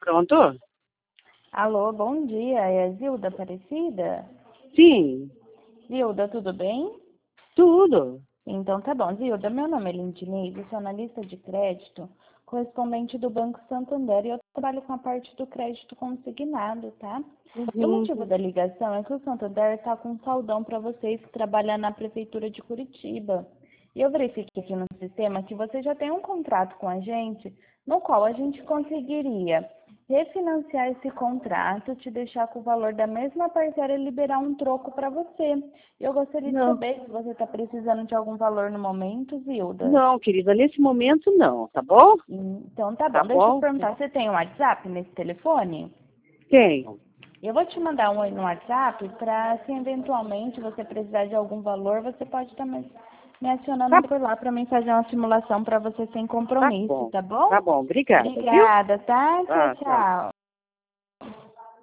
Pronto? Alô, bom dia. É a Zilda Aparecida? Sim, Zilda, tudo bem? tudo. Então tá bom. Zilda, meu nome é Lindinei, sou analista de crédito, correspondente do Banco Santander e eu trabalho com a parte do crédito consignado, tá? E o Uhum. motivo da ligação é que o Santander está com um saldão para vocês que trabalham na Prefeitura de Curitiba. E eu verifiquei aqui no sistema que você já tem um contrato com a gente, no qual a gente conseguiria refinanciar esse contrato, te deixar com o valor da mesma parcela e liberar um troco para você. Eu gostaria de Não, saber se você está precisando de algum valor no momento, Zilda. não, querida, nesse momento não, tá bom? Então tá Tá bom. Deixa eu te bom? perguntar, você tem um WhatsApp nesse telefone? Tenho. Eu vou te mandar um oi no WhatsApp para, se eventualmente você precisar de algum valor, você pode estar me Tá, acionando por lá para mim fazer uma simulação para você sem tá compromisso, bom. tá bom? Tá bom, obrigada, viu? Obrigada, tá? Tchau, Tá, tá. tchau.